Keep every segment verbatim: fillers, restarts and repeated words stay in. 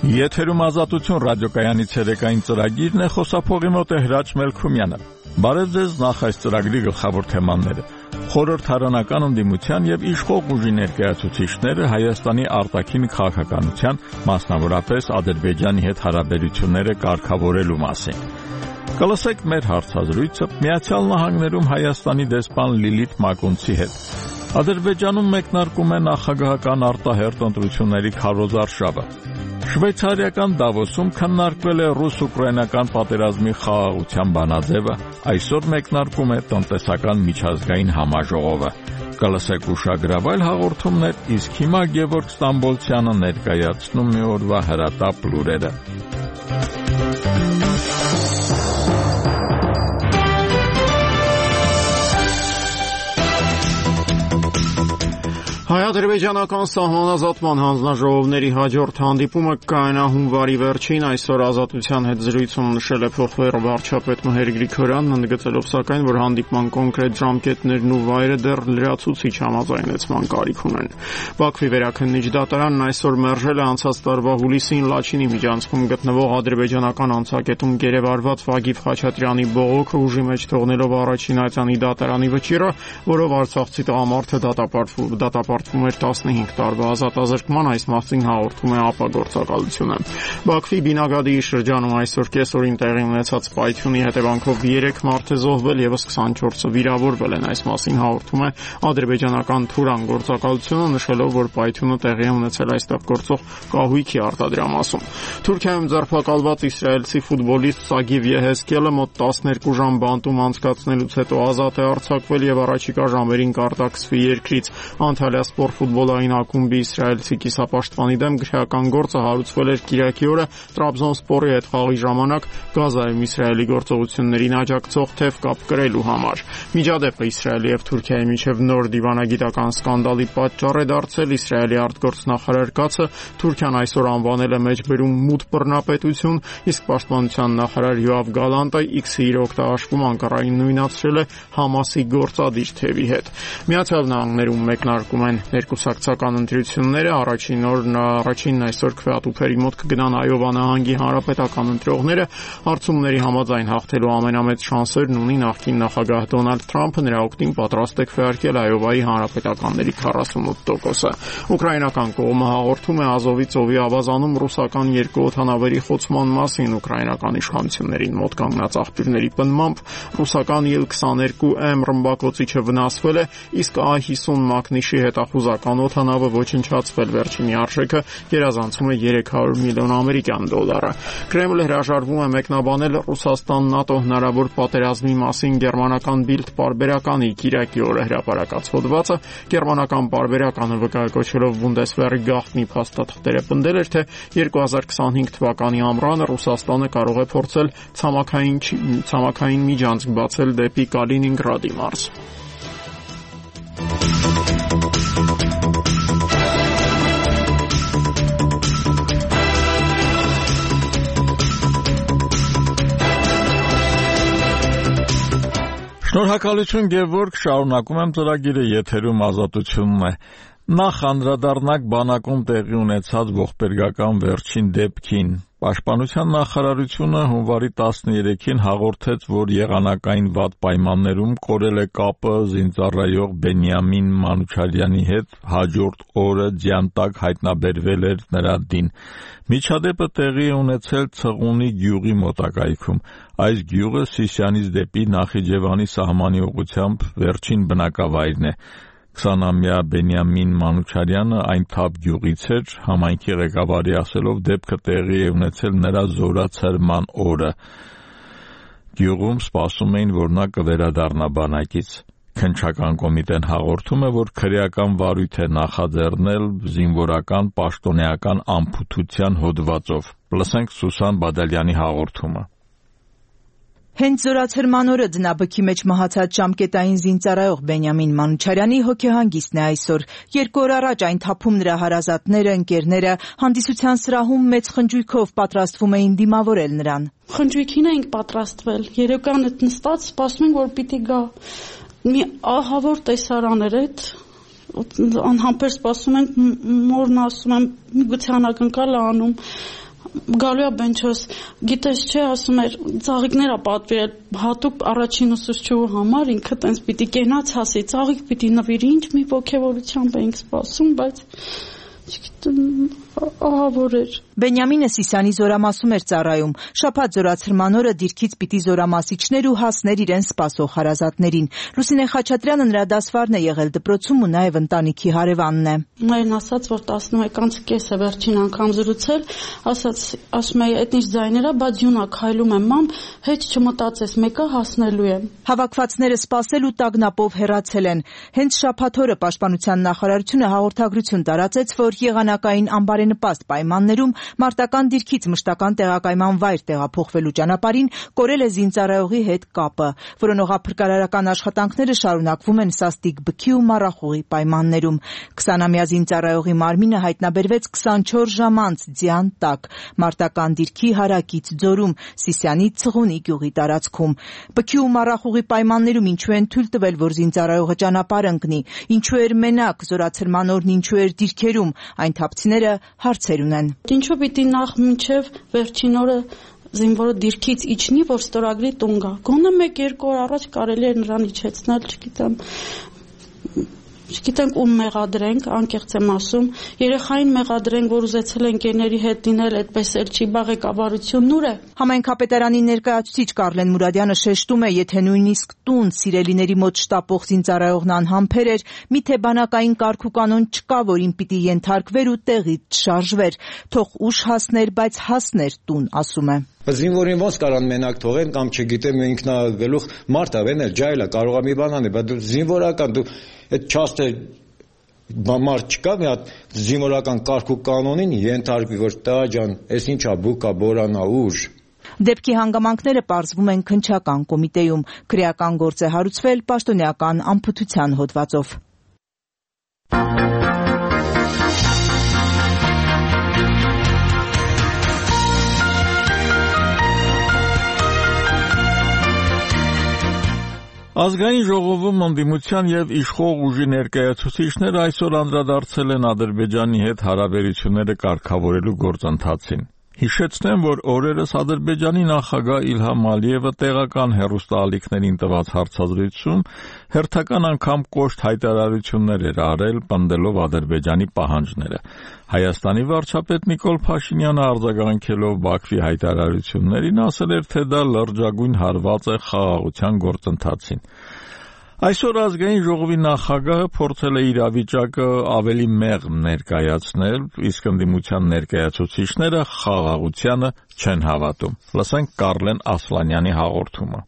Եթերում ազատություն ռադիոկայանից երեկային ծրագիրն է, խոսափողի մոտ է Հրաչ Մելքումյանը։ Բարև ձեզ, նախ այս ծրագրի գլխավոր թեմաները։ Խորհրդարանական ընդդիմության եւ իշխող ուժի ներկայացուցիչները Հայաստանի արտաքին քաղաքականության, մասնավորապես Ադրբեջանի հետ հարաբերությունները կարգավորելու մասին։ Կլսեք մեր հարցազրույցը Միացյալ Նահանգներում Հայաստանի դեսպան Լիլիթ Մակունցի հետ։ Ադրբեջանում մեկնարկում է նախագահական արտահերթ ընտրությունների քարոզարշավը։ Շվեյցարիական Դավոսում քննարկվել է ռուս-ուկրաինական պատերազմի խաղաղության բանաձևը, այսօր մեկնարկում է տնտեսական միջազգային համաժողովը։ Կլսեք ուշագրավայր հաղորդումներ, իսկ հիմա Գևորգ Ստամբոլցյանը ներկայացնում մի օրվա հրատապ լուրերը։ Հայ-ադրբեջանական սահմանազատման հանձնաժողովների հաջորդ հանդիպումը կայանա հունվարի վերջին, այսօր Ազատության հետ զրույցում նշել է փոխվեր վարչապետ Մհեր Գրիգորյանն, ընդգծելով սակայն, որ հանդիպման կոնկրետ ժամկետներն ու վայրը դեռ լրացուցիչ համաձայնեցման կարիք ունեն։ Բաքվի վերաքննիչ դատարանն այսօր մերժել է անցած տարվա հուլիսին Լաչինի միջանցքում գտնվող ադրբեջանական անցակետում գերեվարված Վագիվ Խաչատրյանի բողոքը ուժի մեջ թողնելով առաջին այցանի դատարանի վճիռը, որով արցախցի տղամարդը դատապարտվում էր տասնհինգ տարվա ազատազրկման, այս մասին հաղորդում է ԱՊԱ գործակալությունը։ Բաքվի Բինագադիի շրջանում այսօր կեսօրին տեղի ունեցած պայթյունի հետևանքով երեք մարդ է զոհվել, ևս քսանչորսը վիրավորվել են, այս մասին հաղորդում է ադրբեջանական Թուրան գործակալությունը, նշելով, որ պայթյունը տեղի է ունեցել այստեղ գործող կահույքի արտադրամասում։ Թուրքիայում ձերբակալված իսրայելցի ֆուտբոլիստ Սագիվ Եհեսկելը մոտ տասներկու ժամ բանտում անցկացնելուց հետո ազատ է արձակվել եւ առաջիկա ժամերին կարտաքսվի երկրից։ Անտալիա Սպորտ ֆուտբոլային ակումբի իսրայելցի կիսապաշտպանի դեմ գրեհական գործը հարուցվել էր Կիրակի օրը Տրաբզոնսպորի հետ խաղի ժամանակ Գազայում Իսրայելի գործողություններին աջակցող թեւ կապ կրելու համար։ Միջադեպը Իսրայելի եւ Թուրքիայի միջև նոր դիվանագիտական սկանդալի պատճառ է դարձել։ Իսրայելի արտգործնախարար Կացը Թուրքիան այսօր անվանել է մեջբերում մութ բռնապետություն, իսկ պաշտպանության նախարար Յոավ Գալանտը X-ի իր օգտահաշվում Անկարային նույնացրել է Համասի գործադիր թևի հետ։ Միացյալ Նահանգներում մեկնարկում են ներկուսակցական ընտրությունները, առաջին օրն առաջինն այսօր քվեատուփերի մոտ կգնան Այովա նահանգի հանրապետական ընտրողները, հարցումների համաձայն հաղթելու ամենամեծ շանսերն ունի նախկին նախագահ Դոնալդ Թրամփը, նրա օգտին պատրաստ է քվեարկել Այովայի հանրապետականների քառասունութ տոկոսը։ Ուկրաինական կողմը հաղորդում է Ազովի ծովի ավազանում ռուսական երկու օդանավերի խոցման մասին, ուկրաինական իշխանություններին մոտ կանգնած աղբյուրների պնդմամբ ռուսական Իլ քսաներկու էմ ռմբակոծիչը վնասվել է, իսկ Ա հիսուն մակնիշի հետախուզական օդանավը ոչնչացվել, վերջինի արժեքը գերազանցում է երեք հարյուր միլիոն ամերիկյան դոլարը։ Կրեմլը հրաժարվում է մեկնաբանել Ռուսաստան-ՆԱՏՕ հնարավոր պատերազմի մասին գերմանական Բիլդ պարբերականի Կիրակի օրը հրապարակած հոդվածը, գերմանական պարբերականը վկայակոչելով Բունդեսվերի գաղտնի փաստաթղթերը պնդել էր, թե երկու հազար քսանհինգ թվականի ամռանը Ռուսաստանը կարող է փորձել ցամաքային ցամաքային միջանցք բացել դեպի Կալինինգրադի մարզ։ Շնորհակալություն Գևորգ, շարունակում եմ ծրագիրը, եթերում Ազատությունն է։ Նախ անդրադառնանք բանակում տեղի ունեցած ողբերգական վերջին դեպքին։ Պաշտպանության նախարարությունը հունվարի տասներեքին հաղորդեց, որ եղանակային վատ պայմաններում կորել է կապը զինծառայող Բենյամին Մանուչարյանի հետ, հաջորդ օրը ձյան տակ հայտնաբերվել էր նրա դին։ Միջադեպը տեղի է ունեցել Ցղունի գյուղի մոտակայքում։ Այս գյուղը Սիսյանից դեպի Նախիջևանի սահմանի ուղղությամբ վերջին բնակավայրն է։ քսանամյա Բենյամին Մանուչարյանը այն թափ գյուղից էր, համայնքի ղեկավարի ասելով դեպքը տեղի է ունեցել նրա զորացրման օրը։ Գյուղում սպասում էին, որ նա կվերադառնա բանակից։ Քննչական կոմիտեն հաղորդում է, որ քրեական վարույթ է նախաձեռնել զինվորական պաշտոնեական անփութության հոդվածով։ Լսենք Սուսան Բադալյանի հաղորդումը։ Հենց զորացրման օրը ձնաբքի մեջ մահացած ժամկետային զինծառայող Բենյամին Մանուչարյանի հոգեհանգիստն է այսօր։ Երկու օր առաջ այն թափում նրա հարազատները, ընկերները հանդիսության սրահում մեծ խնջույքով պատրաստվում էին դիմավորել նրան։ Խնջույքին էինք պատրաստվել, երեկոյան նստած սպասում ենք, որ պիտի գա։ Մի ահավոր տեսարան էր այդ, անհամբեր սպասում ենք, մորն ասում եմ, միգուցե անակնկալ է անում։ գալու է բենչոս, գիտես չէ, ասում էր, ծաղիկներ է պատվիրել հատուկ առաջին ուսուցչուհու համար, ինքը տենց պիտի կենաց հասի, ծաղիկ պիտի նվիրի, ինչ մի ոգևորությամբ էինք սպասում, բայց չգիտեմ, ահավոր էր։ Բենյամինը Սիսիանի զորամասում էր ծառայում։ Շաբաթ զորացրման օրը դիրքից պիտի զորամասիչներ ու հասներ իրեն սպասող հարազատներին։ Լուսինե Խաչատրյանը նրա դասվարն է եղել դպրոցում ու նաև ընտանիքի հարևանն է։ Մայրն ասաց, որ տասնմեկանց կես է վերջին անգամ զրուցել, ասաց, ասում է, այդ ինչ ձայներ է, բայց յունա քայլում եմ, մամ, հետ չմտածես, մեկը հասնելու է։ Հավաքվածները սպասել ու տագնապով հեռացել են։ Հենց շաբաթ օրը Պաշտպանության նախարարությունը հաղորդագրություն տարածեց, որ եղանակային անբարենպաստ պայմաններում մարտական դիրքից մշտական տեղակայման վայր տեղափոխվելու ճանապարհին կորել է զինծառայողի հետ կապը։ Որոնողափրկարարական աշխատանքները շարունակվում են Սաստիկ բքի ու Մառախուղի պայմաններում։ քսանամյա զինծառայողի մարմինը հայտնաբերվեց քսանչորս ժամ անց ձյան տակ մարտական դիրքի հարակից ձորում Սիսիանի Ցղունի գյուղի տարածքում։ Բքի ու Մառախուղի պայմաններում ինչու են թույլ տվել, որ զինծառայողը ճանապարհ ընկնի, ինչու էր մենակ, զորացրման օրն ինչու էր դիրքերում, այն թափցիները հարցեր ունեն։ Ինչու պիտի նախ մինչև վերջին օրը զինվորը դիրքից իջնի, որ ստորագրի տուն գա։ Գոնե մեկ-երկու օր առաջ կարելի է նրան իջեցնել, չգիտեմ, չգիտենք ում մեղադրենք, անկեղծ եմ ասում, երեխային մեղադրենք, որ ուզեցել են գեների հետ լինել, այդպես էլ չի, բա ղեկավարությունն ուր է։ Համայնքապետարանի ներկայացուցիչ Կարլեն Մուրադյանը շեշտում է, եթե նույնիսկ տուն սիրելիների մոտ շտապող զինծառայողն անհամբեր էր, միթե բանակային կարգ ու կանոն չկա, որին պիտի ենթարկվեր ու տեղից չշարժվեր, թող ուշ հասներ, բայց հասներ տուն, ասում է։ Զինվորին ոնց կարան մենակ թողեն կամ չգիտեմ ինքնագլուխ մարդ է, վենել ջայլա, կարող է մի բան անի, բայց դու զինվորական դու այդ չաստ է մարդ չկա, մի հատ զինվորական կարգ ու կանոնին ենթարկվի, որ տա ջան, այս ինչա բուկա, բորանա, ուժ։ Դեպքի հանգամանքները պարզվում են քննչական կոմիտեում, քրեական գործ է հարուցվել պաշտոնեական անփութության հոդվածով։ Ազգային ժողովում ընդդիմության եւ իշխող ուժի ներկայացուցիչները այսօր անդրադարձել են Ադրբեջանի հետ հարաբերությունները կարգավորելու գործընթացին։ Հիշեցնեմ, որ օրերս Ադրբեջանի նախագահ Իլհամ Ալիևը տեղական հեռուստաալիքներին տված հարցազրույցում հերթական անգամ կոշտ հայտարարություններ էր արել, պնդելով Ադրբեջանի պահանջները։ Հայաստանի վարչապետ Նիկոլ Փաշինյանը արձագանքելով Բաքվի հայտարարություններին ասել էր, թե դա լրջագույն հարված է խաղաղության գործընթացին։ Այսօր ազգային ժողովի նախագահը փորձել է իրավիճակը ավելի մեղմ ներկայացնել, իսկ ընդդիմության ներկայացուցիչները խաղաղությանը չեն հավատում։ Լսենք Կարլեն Ասլանյանի հաղորդումը։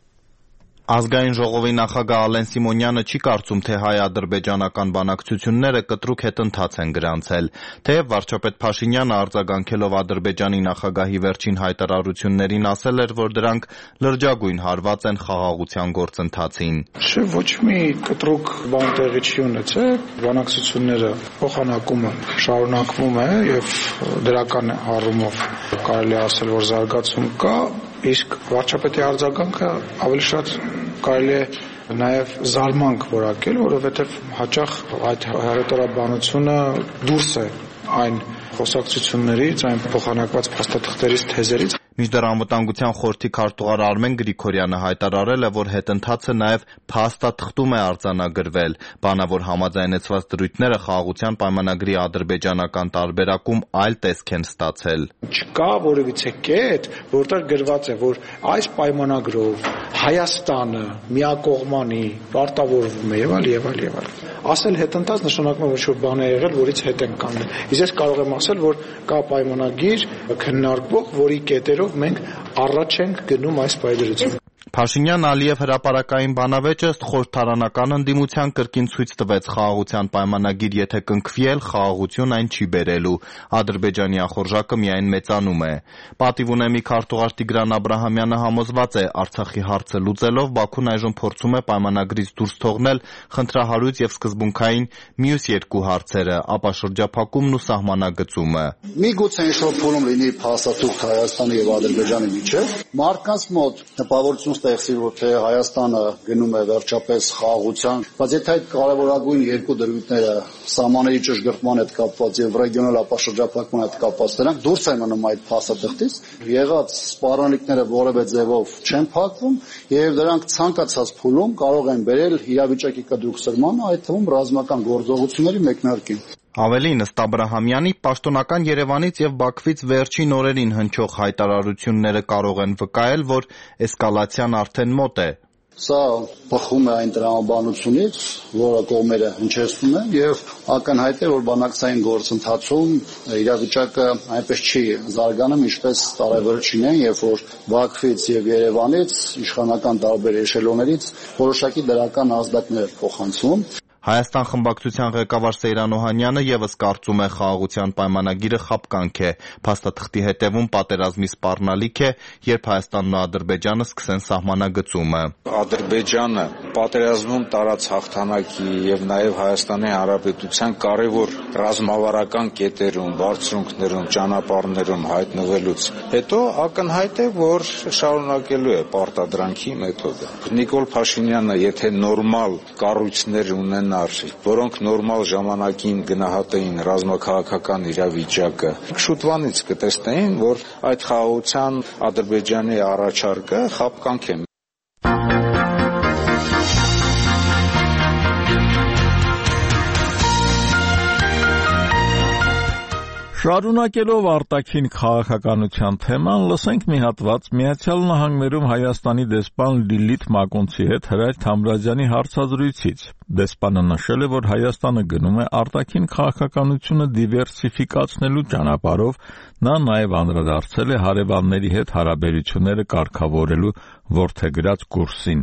Ազգային ժողովի նախագահ Ալեն Սիմոնյանը չի կարծում, թե հայ-ադրբեջանական բանակցությունները կտրուկ հետընթաց են գրանցել, թեև վարչապետ Փաշինյանը արձագանքելով Ադրբեջանի նախագահի վերջին հայտարարություններին ասել էր, որ դրանք լրջագույն հարված են խաղաղության գործընթացին։ Չէ, ոչ մի կտրուկ բան տեղի չի ունեցել, բանակցությունները փոխանակումը շարունակվում է եւ դրական առումով կարելի է ասել, որ զարգացում կա, իսկ վարչապետի արձագանքը ավելի շատ կարելի է նաև զարմանք որակել, որովհետև հաճախ այդ հռետորաբանությունը դուրս է այն խոսակցություններից, այն փոխանակված փաստաթղթերից, թեզերից։ Մինչդեռ Անվտանգության խորհրդի քարտուղար Արմեն Գրիգորյանը հայտարարել է, որ հետընթացը նաև փաստաթղթում է արձանագրվել, բանավոր համաձայնեցված դրույթները խաղաղության պայմանագրի ադրբեջանական տարբերակում այլ տեսք են ստացել։ Չկա որևիցե կետ, որտեղ գրված է, որ այս պայմանագրով Հայաստանը միակողմանի պարտավորվում է եւ այլ եւ այլ եւ այլ։ Ասել հետընթաց նշանակում է, որ ինչ-որ բան է եղել, որից հետ են կանգնել։ Իսկ ես կարող եմ ասել, որ կա պայմանագիր քննարկվող, որի կետերով մենք առաջ ենք գնում այս պայմանագրությամբ։ Փաշինյան-Ալիև հրապարակային բանավեճը ըստ խորհրդարանական ընդդիմության կրկին ցույց տվեց խաղաղության պայմանագիր, եթե կնքվի էլ խաղաղություն այն չի բերելու։ Ադրբեջանի ախորժակը միայն մեծանում է։ Պատիվ ունեմի քարտուղար Տիգրան Աբրահամյանը համոզված է, Արցախի հարցը լուծելով Բաքուն այժմ փորձում է պայմանագրից դուրս թողնել խնդրահարույց եւ սկզբունքային մյուս երկու հարցերը՝ ապա շրջափակումն ու սահմանագծումը։ Միգուցե ինչ-որ փուլում լինի փաստաթուղթ Հայաստանի եւ Ադրբեջանի միջեւ, մարդկանց մոտ հպավորություն ստեղծիր, որ թե Հայաստանը գնում է վերջապես խաղաղության, բայց եթե այդ կարևորագույն երկու դրույթները սահմանների ճշգրտման հետ կապված եւ ռեգիոնալ ապաշրջափակման հետ կապված, դրանք դուրս են մնում այդ փաստաթղթից, եղած սպառնալիքները որևէ ձևով չեն փակվում եւ դրանք ցանկացած փուլում կարող են բերել իրավիճակի կտրուկ այդ թվում ռազմական գործողությունների մեկնարկին։ Ավելին, ըստ Աբրահամյանի, պաշտոնական Երևանից եւ Բաքվից վերջին օրերին հնչող հայտարարությունները կարող են վկայել, որ էսկալացիան արդեն մոտ է։ Սա բխում է այն տրամաբանությունից, որը կողմերը հնչեցնում են եւ ակնհայտ է, որ բանակցային գործընթացում իրավիճակը այնպես չի զարգանում, ինչպես տարեվերջին են, երբ որ Բաքվից եւ Երևանից իշխանական տարբեր էշելոններից որոշակի դրական ազդակներ փոխանցվում։ Հայաստան խմբակցության ղեկավար Սեյրան Օհանյանը ևս կարծում է խաղաղության պայմանագիրը խաբկանք է, փաստաթղթի հետևում պատերազմի սպառնալիք է, երբ Հայաստանն ու Ադրբեջանը սկսեն սահմանագծումը։ Ադրբեջանը պատերազմում տարած հաղթանակի եւ նաեւ Հայաստանի Հանրապետության կարևոր ռազմավարական կետերում, բարձրունքներում, ճանապարհներում հայտնվելուց հետո ակնհայտ է, որ շարունակելու է պարտադրանքի մեթոդը։ Նիկոլ Փաշինյանը, եթե նորմալ կառույցներ ունենա, որոնք նորմալ ժամանակին գնահատեին ռազմաքաղաքական իրավիճակը, շուտվանից կտեսնեին, որ այդ խաղաղության Ադրբեջանի առաջարկը խաբկանք է։ Շարունակելով արտաքին քաղաքականության թեման, լսենք մի հատված Միացյալ Նահանգներում Հայաստանի դեսպան Լիլիթ Մակոնցի հետ Հրայր Թամրազյանի հարցազրույցից։ Դեսպանը նշել է, որ Հայաստանը գնում է արտաքին քաղաքականությունը դիվերսիֆիկացնելու ճանապարհով, նա նաև անդրադարձել է հարևանների հետ հարաբերությունները կարգավորելու որդեգրած կուրսին։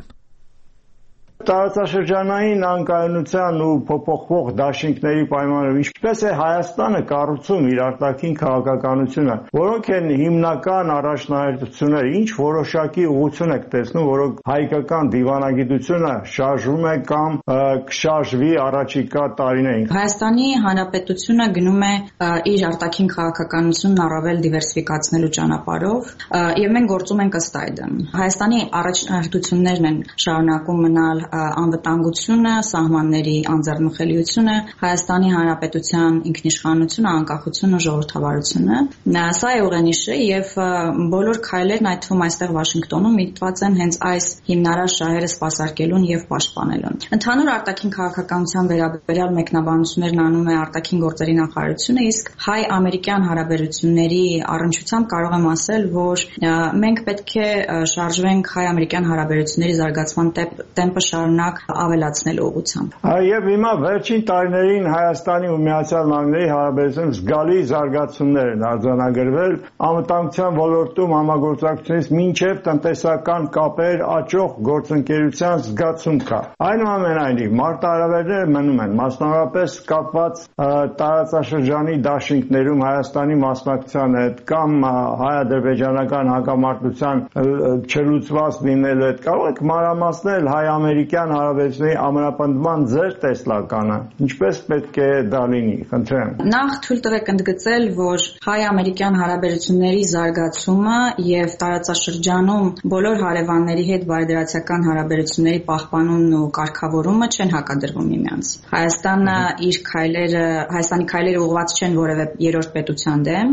Տարածաշրջանային անկայունության ու փոփոխվող դաշինքների պայմաններում ինչպես է Հայաստանը կառուցում իր արտաքին քաղաքականությունը, որոնք են հիմնական առաջնահերթությունները, ինչ որոշակի ուղղություն եք տեսնում, որոնք հայկական դիվանագիտությունը շարժվում է կամ կշարժվի առաջիկա տարիներին։ Հայաստանի Հանրապետությունը գնում է իր արտաքին քաղաքականությունն առավել դիվերսիֆիկացնելու ճանապարհով եւ մենք գործում ենք ըստ այդմ։ Հայաստանի առաջնահերթություններն են շարունակում մնալ անվտանգությունը, սահմանների անձեռնմխելիությունը, Հայաստանի Հանրապետության ինքնիշխանությունը, անկախությունը, ժողովրդավարությունը։ Սա է ուղենիշը եւ բոլոր քայլերն, այդ թվում այստեղ Վաշինգտոնում միտված են հենց այս հիմնարար շահերը սպասարկելուն եւ պաշտպանելուն։ Ընդհանուր արտաքին քաղաքականության վերաբերյալ մեկնաբանություններն անում է արտաքին գործերի նախարարությունը, իսկ հայ-ամերիկյան հարաբերությունների առնչությամբ կարող եմ ասել, որ մենք պետք է շարժվենք հայ-ամերիկյան հարաբերությունների զարգացման տեմպը շարունակ ավելացնելու ուղղությամբ։ Եվ հիմա վերջին տարիներին Հայաստանի ու Միացյալ Նահանգների հարաբերությունում զգալի զարգացումներ են արձանագրվել, անվտանգության ոլորտում համագործակցությունից մինչև տնտեսական կապեր, աճող գործընկերության զգացում կա։ Այնուամենայնիվ, մարտահրավերները մնում են, մասնավորապես կապված տարածաշրջանի դաշինքներում Հայաստանի մասնակցության հետ կամ հայ-ադրբեջանական հակամարտության չլուծված լինելու հետ կարող եք մանրամասնել հայ-ամերիկյան հարաբերությունների ամրապնդման ձեր տեսլականը, ինչպես պետք է դա լինի, խնդրեմ։ Նախ թույլ տվեք ընդգծել, որ հայ-ամերիկյան հարաբերությունների զարգացումը եւ տարածաշրջանում բոլոր հարևանների հետ բարեդրացիական հարաբերությունների պահպանումն ու կարգավորումը չեն հակադրվում միմյանց։ Հայաստանը իր քայլերը, Հայաստանի քայլերը ուղղված չեն որևէ երրորդ պետության դեմ,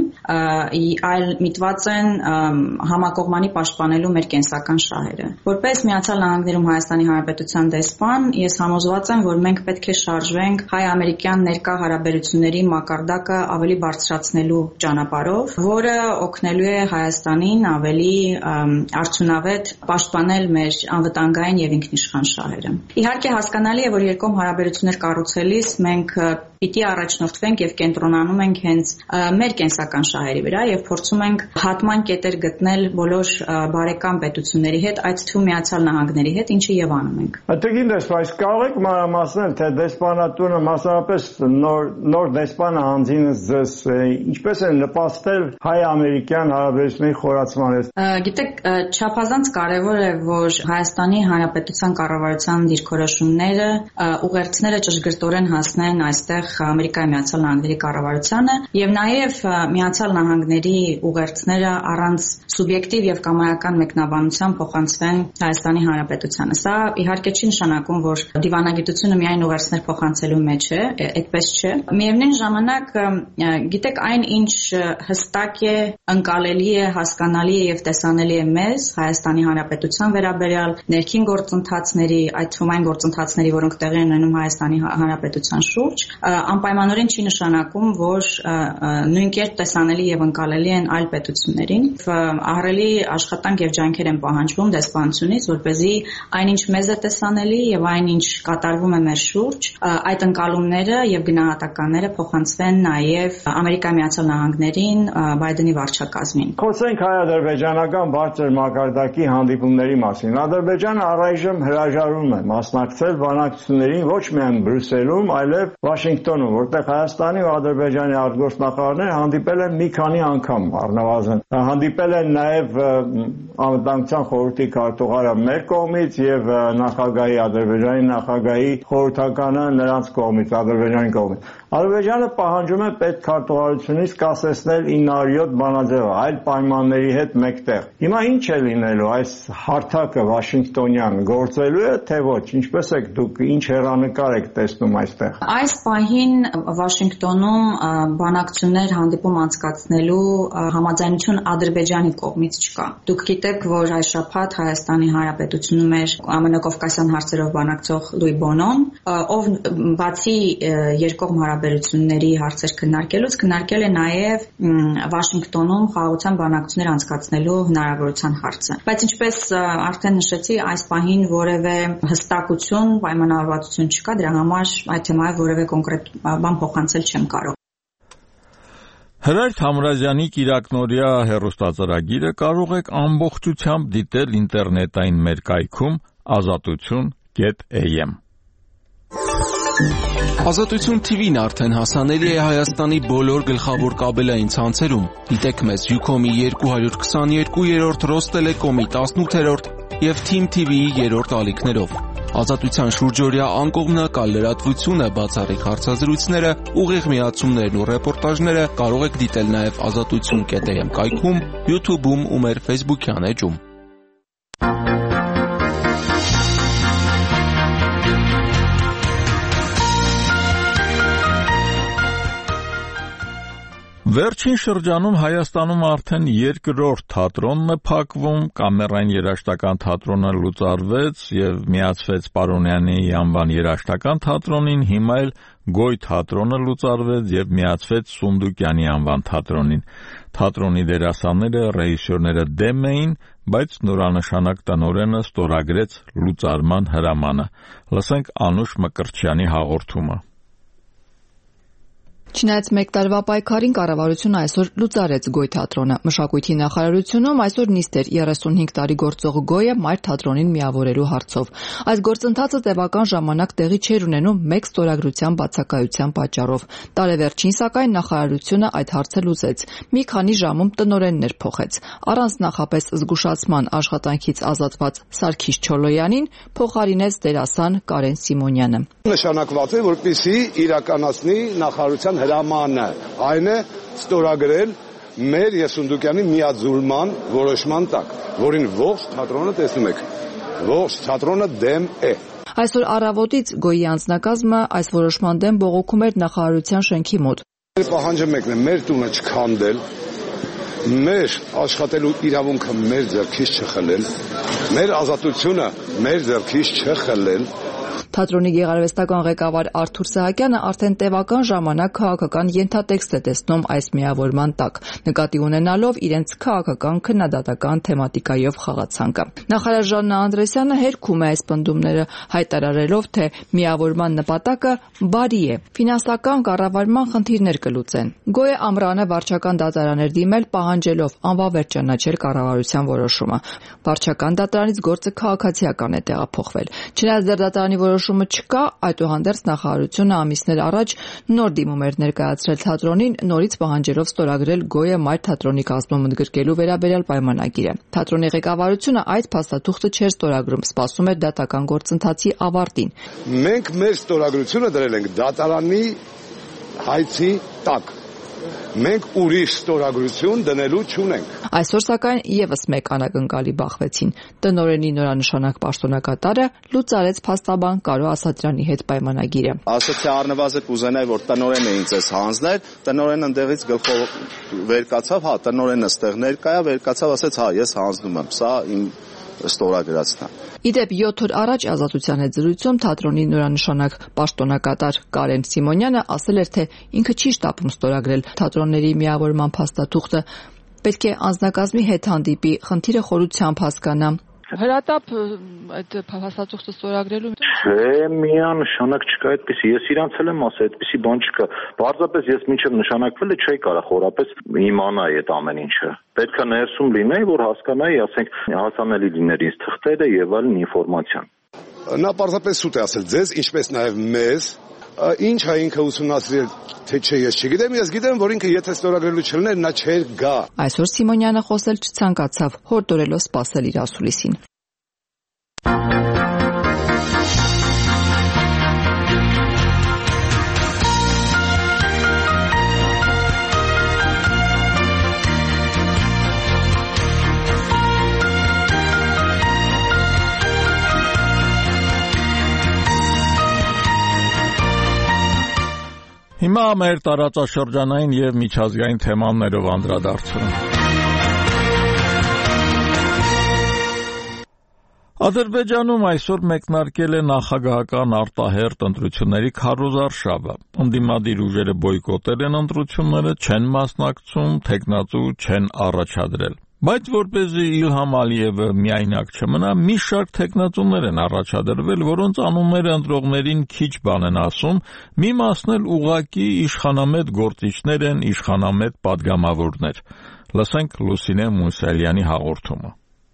այլ միտված են համակողմանի պաշտպանելու մեր կենսական շահերը։ Որպես Միացյալ Նահանգներում Հայաստանի Հանրապետության դեսպան, ես համոզված եմ, որ մենք պետք է շարժվենք հայ-ամերիկյան ներկա հարաբերությունների մակարդակը ավելի բարձրացնելու ճանապարհով, որը օգնելու է Հայաստանին ավելի արդյունավետ պաշտպանել մեր անվտանգային եւ ինքնիշխան շահերը։ Իհարկե հասկանալի է, որ երկկողմ հարաբերություններ կառուցելիս մենք պիտի առաջնորդվենք եւ կենտրոնանում ենք հենց մեր կենսական շահերի վրա եւ փորձում ենք հատման կետեր գտնել բոլոր բարեկամ պետությունների հետ, այդ թվում Միացյալ Նահանգների հետ, ինչը եւ անում ենք։ Ատեգին դեսպան, կարող եք մանրամասնել, թե դեսպանատունը մասնավորապես նոր նոր դեսպանը հանձինս ձեզ ինչպես են նպաստել հայ-ամերիկյան հարաբերությունների խորացմանը։ Գիտեք, չափազանց կարեւոր է, որ Հայաստանի Հանրապետության կառավարության դիրքորոշումները ուղերձները ճշգրտորեն հասնեն այստեղ այնտեղ Ամերիկայի Միացյալ Նահանգների կառավարությանը եւ նաեւ Միացյալ Նահանգների ուղերձները առանց սուբյեկտիվ եւ կամայական մեկնաբանության փոխանցվեն Հայաստանի Հանրապետությանը։ Սա իհարկե չի նշանակում, որ դիվանագիտությունը միայն ուղերձներ փոխանցելու մեջ է, այդպես չէ։ Միևնույն ժամանակ, գիտեք, այն ինչ հստակ է, ընկալելի է, հասկանալի է եւ տեսանելի է մեզ Հայաստանի Հանրապետության վերաբերյալ ներքին գործընթացների, այդ թվում այն գործընթացների, որոնք տեղի են ունենում Հայաստանի Հանրապետության շուրջ, անպայմանորեն չի նշանակում, որ նույն կերպ տեսանելի եւ ընկալելի են այլ պետություններին։ Ահռելի աշխատանք եւ ջանքեր են պահանջվում դեսպանությունից, որպեսզի այնինչ մեզ է տեսանելի եւ այնինչ կատարվում է մեր շուրջ, այդ ընկալումները եւ գնահատականները փոխանցվեն նաեւ Ամերիկայի Միացյալ Նահանգներին, Բայդենի վարչակազմին։ Խոսենք հայ-ադրբեջանական բարձր մակարդակի հանդիպումների մասին։ Ադրբեջանը առայժմ հրաժարվում է մասնակցել բանակցություններին ոչ միայն Բրյուսելում, այլև Վաշինգտոնում, որտեղ Հայաստանի ու Ադրբեջանի արտգործնախարարները հանդիպել են մի քանի անգամ առնվազն։ Հանդիպել են նաև Անվտանգության խորհրդի քարտուղարը մեր կողմից եւ նախագահի Ադրբեջանի նախագահի խորհրդականը նրանց կողմից, Ադրբեջանի կողմից։ Ադրբեջանը պահանջում է պետքարտուղարությունից կասեցնել ինը հարյուր յոթ բանաձևը այլ պայմանների հետ մեկտեղ։ Հիմա ինչ է լինելու, այս հարթակը Վաշինգտոնյան գործելու է, թե ոչ, ինչպես եք դուք, ինչ հեռանկար եք տեսնում այստեղ։ Այս պահին Վաշինգտոնում բանակցություններ հանդիպում անցկացնելու համաձայնություն Ադրբեջանի կողմից չկա։ Դուք գիտեք, որ այս շաբաթ Հայաստանի Հանրապետությունում էր ամենակովկասյան հարցերով բանակցող Լուի Բոնոն, ով բացի երկկողմ հարաբերությունների հարցեր քննարկելուց քննարկել է նաև Վաշինգտոնում խաղաղության բանակցություններ անցկացնելու հնարավորության հարցը։ Բայց ինչպես արդեն նշեցի, այս պահին որևէ հստակություն, պայմանավորվածություն չկա, դրա համար այդ թեմայով որևէ կոնկրետ բան փոխանցել չեմ կարող։ Հրայր Թամրազյանի կիրակնօրյա հեռուստածրագիրը կարող եք ամբողջությամբ դիտել ինտերնետային մեր կայքում ազատություն կետ էյ էմ։ Ազատություն թի վին արդեն հասանելի է Հայաստանի բոլոր գլխավոր կաբելային ցանցերում։ Դիտեք մեզ Յուքոմի երկու հարյուր քսաներկու, Ռոստելեկոմի տասնութերորդ և Թիմ թի վիի երրորդ ալիքներով։ Ազատության շուրջօրյա անկողմնակալ լրատվությունը, բացառիկ հարցազրույցները, ուղիղ միացումներն ու ռեպորտաժները կարող եք դիտել նաև ազատություն կետ էյ էմ կայքում, YouTube-ում ու մեր Facebook-յան էջում։ Վերջին շրջանում Հայաստանում արդեն երկրորդ թատրոնն է փակվում, կամերային երաժշտական թատրոնը լուծարվեց եւ միացվեց Պարոնյանի անվան երաժշտական թատրոնին, հիմա էլ Գոյ թատրոնը լուծարվեց եւ միացվեց Սունդուկյանի անվան թատրոնին։ Թատրոնի դերասանները, ռեժիսորները դեմ էին, բայց նորանշանակ տնօրենը ստորագրեց լուծարման հրամանը։ Լսենք Անուշ Մկրտչյանի հաղորդումը։ Չնայած մեկ տարվա պայքարին կառավարությունը այսօր լուծարեց Գոյ թատրոնը։ Մշակույթի նախարարությունում այսօր նիստ էր երեսունհինգ տարի գործող Գոյը մայր թատրոնին միավորելու հարցով։ Այս գործընթացը տևական ժամանակ տեղի չէր ունենում մեկ ստորագրության բացակայության պատճառով։ Տարեվերջին, սակայն, նախարարությունը այդ հարցը լուծեց։ Մի քանի ժամում տնօրեններ փոխեց։ Առանց նախապես զգուշացման աշխատանքից ազատված Սարգիս Չոլոյանին փոխարինեց դերասան Կարեն Սիմոնյանը։ Նշանակված է, որպեսզի իրականացնի նախարարության հրամանը, այն է ստորագրել մեր եւ Սունդուկյանի միաձուլման որոշման տակ, որին ողջ թատրոնը տեսնում եք, ողջ թատրոնը դեմ է։ Այսօր առավոտից Գոյի անձնակազմը այս որոշման դեմ բողոքում էր նախարարության շենքի մոտ։ Պահանջը մեկն է՝ մեր տունը չքանդել, մեր աշխատելու իրավունքը մեր ձեռքից չխլել, մեր ազատությունը մեր ձեռքից չխլել։ Թատրոնի գեղարվեստական ղեկավար Արթուր Սահակյանը արդեն տևական ժամանակ քաղաքական ենթատեքստ է տեսնում այս միավորման տակ, նկատի ունենալով իրենց քաղաքական քննադատական թեմատիկայով խաղացանկը։ Նախարար Ժաննա Անդրեսյանը հերքում է այս պնդումները, հայտարարելով, թե միավորման նպատակը բարի է, ֆինանսական կառավարման խնդիրներ կլուծեն։ Գոյը ամռանը վարչական դատարան էր դիմել, պահանջելով անվավեր ճանաչել կառավարության որոշումը։ Վարչական դատարանից գործը քաղաքացիական է տեղափոխվել։ Չնայած դեռ դատարանի որոշումը չկա, այդուհանդերձ նախարարությունը ամիսներ առաջ նոր դիմում էր ներկայացրել թատրոնին, նորից պահանջելով ստորագրել Գոյը մայր թատրոնի կազմում ընդգրկելու վերաբերյալ պայմանագիրը։ Թատրոնի ղեկավարությունը այդ փաստաթուղթը չէր ստորագրում, սպասում էր դատական գործընթացի ավարտին։ Մենք մեր ստորագրությունը դրել ենք դատարանի հայցի տակ։ Մենք ուրիշ ստորագրություն դնելու չունենք։ Այսօր սակայն եւս մեկ անակնկալի բախվեցին։ Տնօրենի նորանշանակ պաշտոնակատարը լուծարեց փաստաբան Կարո Ասատրյանի հետ պայմանագիրը։ Ասացի առնվազն կուզենայի, որ տնօրենը ինձ էս հանձներ, տնօրենը ընդեղից գլխով վեր կացավ, հա, տնօրենը ստեղ ներկայա, վեր կացավ, ասեց, հա, ես հանձնում եմ, սա իմ ստորագրածն է։ Իդեպ յոթ օր առաջ Ազատության հետ զրույցում թատրոնի նորանշանակ պաշտոնակատար Կարեն Սիմոնյանը ասել էր, թե ինքը չի շտապում ստորագրել թատրոնների միավորման փաստաթուղթը, պետք է անձնակազմի հետ հանդիպի, խնդիրը խորությամբ հասկանա։ Հրատապ այդ փաստաթուղթը ստորագրելու Չէ, միանշանակ չկա այդպեսի։ Ես իրանց էլ եմ ասել, այդպեսի բան չկա։ Պարզապես ես մինչև նշանակվելը չէի կարող խորապես իմանալ այդ ամեն ինչը։ Պետք է ներսում լինեի, որ հասկանայի, ասենք, հասանելի լիներ ինձ թղթերը եւ այլն ինֆորմացիան։ Նա պարզապես սուտ է ասել ձեզ, ինչպես նաեւ մեզ, ինչ է ինքը ուսումնասիրել, թե չէ, ես չգիտեմ, ես գիտեմ, որ ինքը եթե ստորագրելու չլներ, նա չէր գա։ Այսօր Սիմոնյանը խոսել չցանկացավ, հորդորելով սպասել իր ասուլիսին։ Հիմա մեր տարածաշրջանային եւ միջազգային թեմաներով անդրադարձում։ Ադրբեջանում այսօր մեկնարկել է նախագահական արտահերթ ընտրությունների քարոզարշավը։ Ընդդիմադիր ուժերը բոյկոտել են ընտրությունները, չեն մասնակցում, թեկնածու չեն առաջադրել։ Բայց որպեսզի Իլհամ Ալիևը միայնակ չմնա, մի շարք թեկնածուներ են առաջադրվել, որոնց անունները ընտրողներին քիչ բան են ասում, մի մասն էլ ուղղակի իշխանամետ գործիչներ են, իշխանամետ պատգամավորներ։ Լսենք Լուսինե Մուսալյանի հաղորդումը։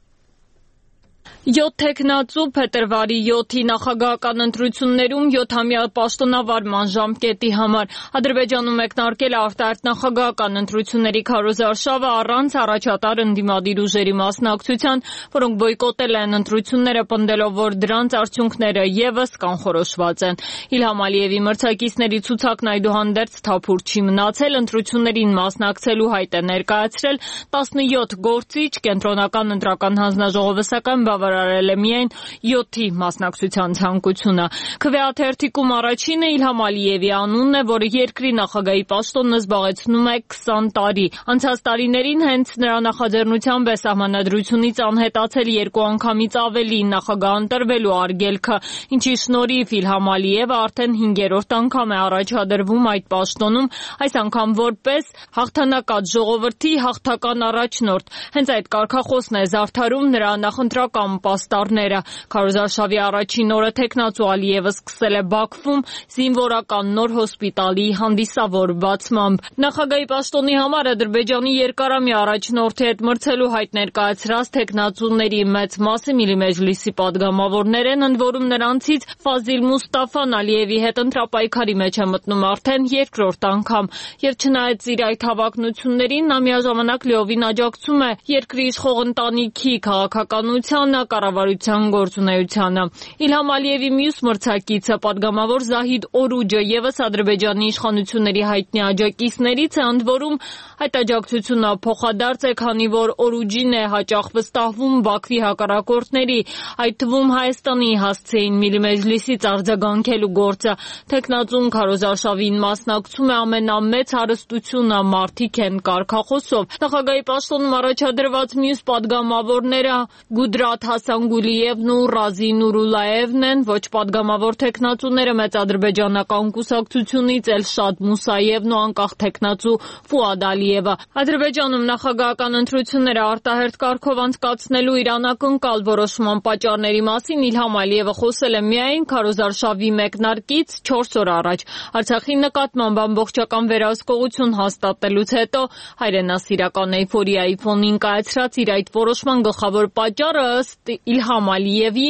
Յոթ թեկնածու փետրվարի յոթի նախագահական ընտրություններում յոթամյա պաշտոնավարման ժամկետի համար Ադրբեջանում մեկնարկել է արտահերթ նախագահական ընտրությունների քարոզարշավը առանց առաջատար ընդդիմադիր ուժերի մասնակցության, որոնք բոյկոտել են ընտրությունները, պնդելով, որ դրանց արդյունքները ևս կանխորոշված են։ Իլհամ Ալիևի մրցակիցների ցուցակն այդուհանդերձ թափուր չի մնացել, ընտրություններին մասնակցելու հայտ է ներկայացրել տասնյոթ գործիչ, կենտրոնական ընտրական հանձնաժողովը սակայն բավարարել է միայն յոթի մասնակցության ցանկությունը։ Քվեաթերթիկում առաջինը Իլհամ Ալիևի անունն է, որը երկրի նախագահի պաշտոնը զբաղեցնում է քսան տարի։ Անցած տարիներին հենց նրա նախաձեռնությամբ է սահմանադրությունից անհետացել երկու անգամից ավելի նախագահ ընտրվելու արգելքը, ինչի շնորհիվ Իլհամ Ալիևը արդեն հինգերորդ անգամ է առաջադրվում այդ պաշտոնում, այս անգամ որպես հաղթանակած ժողովրդի հաղթական առաջնորդ։ Հենց այդ կարգախոսն է զարդարում նրա նախընտրական պաստառները։ Քարոզարշավի առաջին օրը թեկնածու Ալիևը սկսել է Բաքվում զինվորական նոր հոսպիտալի հանդիսավոր բացմամբ։ Նախագահի պաշտոնի համար Ադրբեջանի երկարամյա առաջնորդի հետ մրցելու հայտ ներկայացրած թեկնածուների մեծ մասը Միլի Մեջլիսի պատգամավորներ են, ընդ որում նրանցից Ֆազիլ Մուստաֆան Ալիևի հետ ընտրապայքարի մեջ է մտնում արդեն երկրորդ անգամ, եւ չնայած իր այդ հավակնություններին, նա միաժամանակ լիովին աջակցում է երկրի իշխող ընտանիքի քաղաքականությանը, կառավարության գործունեությանը։ Իլհամ Ալիևի մյուս մրցակիցը պատգամավոր Զահիդ Օրուջը ևս Ադրբեջանի իշխանությունների հայտնի աջակիցներից է, ընդ որում այդ աջակցությունը փոխադարձ է, քանի որ Օրուջին է հաճախ վստահվում Բաքվի հակառակորդների, այդ թվում Հայաստանի հասցեին Միլի Մեջլիսից արձագանքելու գործը։ Թեկնածուն քարոզարշավին մասնակցում է ամենամեծ հարստությունը, մարդիկ են կարգախոսով։ Նախագահի պաշտոնում առաջադրված մյուս պատգամավորները Գուդրաթ Հասանգուլիևն ու Ռազի Նուրուլաևն են, ոչ պատգամավոր թեկնածուները մեծ ադրբեջանական կուսակցությունից Էլշադ Մուսայևն ու անկախ թեկնածու Ֆուադ Ալիևը։ Ադրբեջանում նախագահական ընտրությունները արտահերթ կարգով անցկացնելու իր անակնկալ որոշման պատճառների մասին Իլհամ Ալիևը խոսել է միայն քարոզարշավի մեկնարկից չորս օր առաջ։ Արցախի նկատմամբ ամբողջական վերահսկողություն հաստատելուց հետո հայրենասիրական էյֆորիայի ֆոնին կայացրած իր այդ որոշման գլխավոր պատճառը ըստ Իլհամ Ալիևի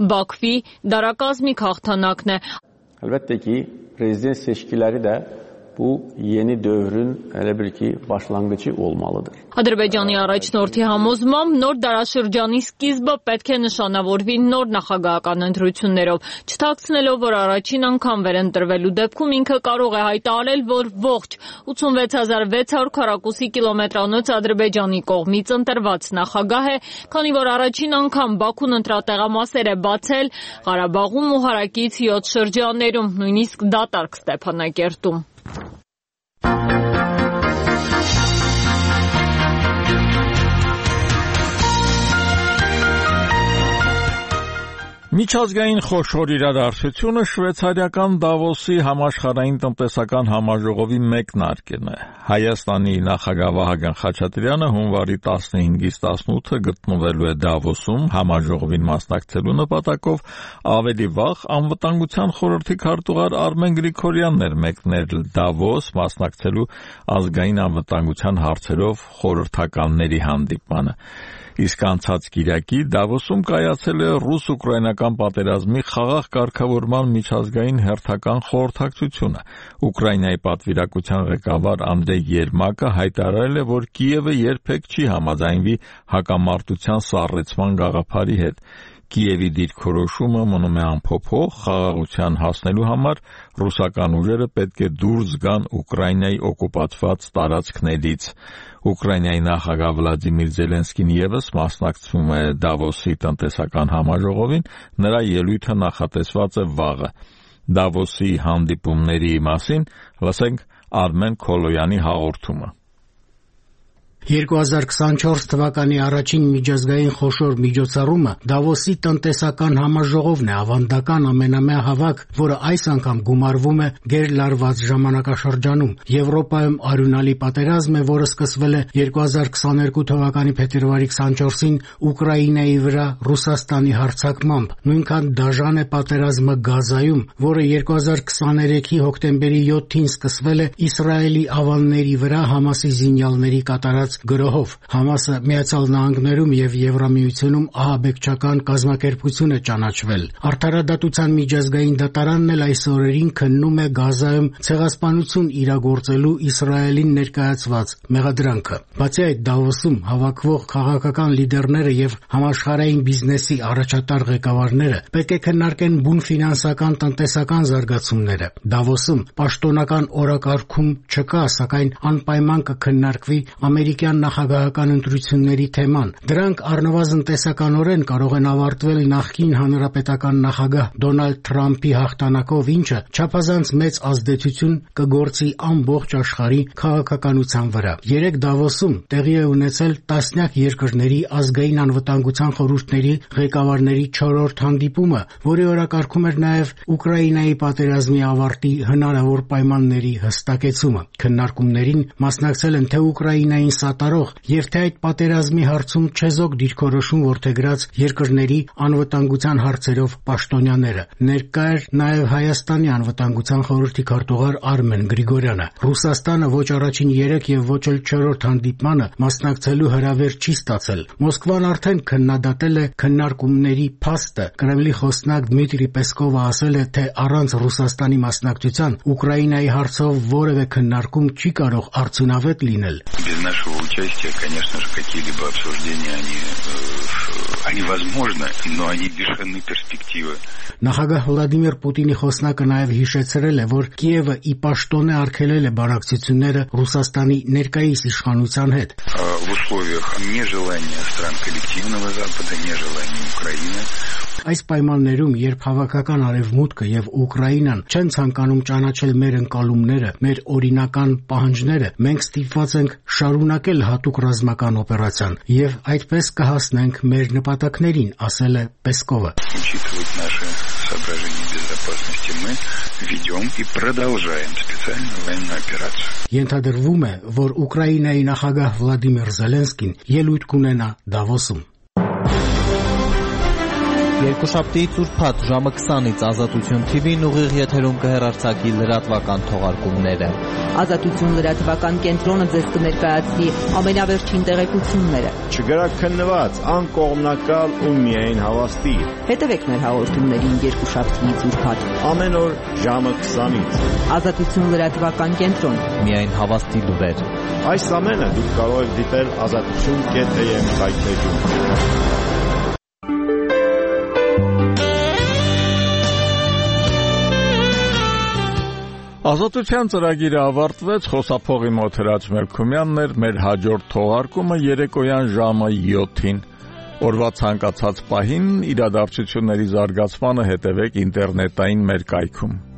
Բաքվի դարակազմիկ հաղթանակն է։ Əlbəttə ki, prezident seçkiləri də bu yeni dövrün elə bil ki başlangıcı olmalıdır. Ադրբեջանի առաջնորդի համոզմամբ նոր դարաշրջանի սկիզբը պետք է նշանավորվի նոր նախագահական ընտրություններով, չթաքցնելով, որ առաջին անգամ վերընտրվելու դեպքում ինքը կարող է հայտարարել, որ ողջ ութսունվեց հազար վեց հարյուր քառակուսի կիլոմետրանոց Ադրբեջանի կողմից ընտրված նախագահ է, քանի որ առաջին անգամ Բաքուն ընտրատեղամասեր է բացել Ղարաբաղում ու հարակից յոթ շրջաններում, նույնիսկ դատարկ Ստեփանակերտում։ Միջազգային խոշոր իրադարձությունը շվեյցարիական Դավոսի համաշխարհային տնտեսական համաժողովի մեկնարկն է։ Հայաստանի նախագահ Վահագն Խաչատրյանը հունվարի տասնհինգից տասնութը գտնվելու է Դավոսում համաժողովին մասնակցելու նպատակով, ավելի վաղ անվտանգության խորհրդի քարտուղար Արմեն Գրիգորյանն էր մեկնել Դավոս մասնակցելու ազգային անվտանգության հարցերով խորհրդականների հանդիպմանը։ Իսկ անցած կիրակի Դավոսում կայացել է ռուս-ուկրաինական պատերազմի խաղաղ կարգավորման միջազգային հերթական խորհրդակցությունը։ Ուկրաինայի պատվիրակության ղեկավար Անդրեյ Երմակը հայտարարել է, որ Կիևը երբեք չի համաձայնվի հակամարտության սառեցման գաղափարի հետ։ Կիևի դիրքորոշումը մնում է անփոփոխ, խաղաղության հասնելու համար ռուսական ուժերը պետք է դուրս գան Ուկրաինայի օկուպացված տարածքներից։ Ուկրաինայի նախագահ Վլադիմիր Զելենսկին ևս մասնակցում է Դավոսի տնտեսական համաժողովին, նրա ելույթը նախատեսված է վաղը։ Դավոսի հանդիպումների մասին լսենք Արմեն Քոլոյանի հաղորդումը։ երկու հազար քսանչորս թվականի առաջին միջազգային խոշոր միջոցառումը Դավոսի տնտեսական համաժողովն է, ավանդական ամենամյա հավաք, որը այս անգամ գումարվում է գերլարված ժամանակաշրջանում։ Եվրոպայում արյունալի պատերազմ է, որը սկսվել է երկու հազար քսաներկու թվականի փետրվարի քսանչորսին Ուկրաինայի վրա Ռուսաստանի հարձակմամբ։ Նույնքան դաժան է պատերազմը Գազայում, որը երկու հազար քսաներեքի հոկտեմբերի յոթին սկսվել է Իսրայելի ավանների վրա Համասի զինյալների կատարած գրոհով։ Համասը Միացյալ Նահանգներում եւ Եվրամիությունում ահաբեկչական կազմակերպություն է ճանաչվել։ Արդարադատության միջազգային դատարանն էլ այս օրերին քննում է Գազայում ցեղասպանություն իրագործելու Իսրայելին ներկայացված մեղադրանքը։ Բացի այդ, Դավոսում հավաքվող քաղաքական լիդերները եւ համաշխարհային բիզնեսի առաջատար ղեկավարները պետք է քննարկեն բուն ֆինանսական տնտեսական զարգացումները։ Դավոսում պաշտոնական օրակարգում չկա, սակայն անպայման կքննարկվի ամերիկյան նախագահական ընտրությունների թեման։ Դրանք առնվազն տեսականորեն կարող են ավարտվել նախկին հանրապետական նախագահ Դոնալդ Թրամփի հաղթանակով, ինչը չափազանց մեծ ազդեցություն կգործի ամբողջ աշխարհի քաղաքականության վրա։ Երեք Դավոսում տեղի է ունեցել տասնյակ երկրների ազգային անվտանգության խորհուրդների ղեկավարների չորրորդ հանդիպումը, որի օրակարգում էր նաև Ուկրաինայի պատերազմի ավարտի հնարավոր պայմանների հստակեցումը։ Քննարկումներին մասնակցել են թե Ուկրաինային սատարող եւ թե այդ պատերազմի հարցում չեզոք դիրքորոշում որդեգրած երկրների անվտանգության հարցերով պաշտոնյաները։ Ներկա էր նաև Հայաստանի անվտանգության խորհրդի քարտուղար Արմեն Գրիգորյանը։ Ռուսաստանը ոչ առաջին երեք եւ ոչ էլ չորրորդ հանդիպմանը մասնակցելու հրավեր չի ստացել։ Մոսկվան արդեն քննադատել է քննարկումների փաստը։ Կրեմլի խոսնակ Դմիտրի Պեսկովը ասել է, թե առանց Ռուսաստանի մասնակցության Ուկրաինայի հարցով որևէ քննարկում չի կարող արդյունավետ լինել։ Без нашего участия, конечно же, какие-либо обсуждения, они, они возможны, но они лишены перспективы. Նախագահ Վլադիմիր Պուտինի խոսնակը նաև հիշեցրել է, որ Կիևը ի պաշտոն է արգելել է բանակցությունները Ռուսաստանի ներկայիս իշխանության հետ։ В условиях нежелания стран коллективного Запада, нежелания Украины. Այս պայմաններում, երբ հավաքական արևմուտքը եւ Ուկրաինան չեն ցանկանում ճանաչել մեր ընկալումները, մեր օրինական պահանջները, մենք ստիպված ենք շարունակել հատուկ ռազմական օպերացիան եւ այդպես կհասնենք մեր նպատակներին, ասել է Պեսկովը։ Учитывать наши соображения безопасности, мы ведем и продолжаем специальную военную операцию. Ենթադրվում է, որ Ուկրաինայի նախագահ Վլադիմիր Զելենսկին ելույթ կունենա Դավոսում։ Երկուշաբթիից ուրբաթ ժամը քսանից Ազատություն թի վին ուղիղ եթերում կհեռարձակի լրատվական թողարկումները։ Ազատություն լրատվական կենտրոնը ձեզ կներկայացնի ամենավերջին տեղեկությունները։ Չգրաքննված, անկողմնակալ ու միայն հավաստի։ Հետևեք մեր հաղորդումներին երկուշաբթիից ուրբաթ ամեն օր ժամը քսանից։ Ազատություն լրատվական կենտրոն։ Միայն հավաստի լուրեր։ Այս ամենը դուք կարող եք դիտել ազատություն կետ է եմ սայթեջում։ Ազատության ծրագիրը ավարտվեց, խոսափողի մոտ Հրաչ Մելքումյանն էր, մեր հաջորդ թողարկումը երեկոյան ժամը յոթին։ Օրվա ցանկացած պահին իրադարձությունների զարգացմանը հետևեք ինտերնետային մեր կայքում։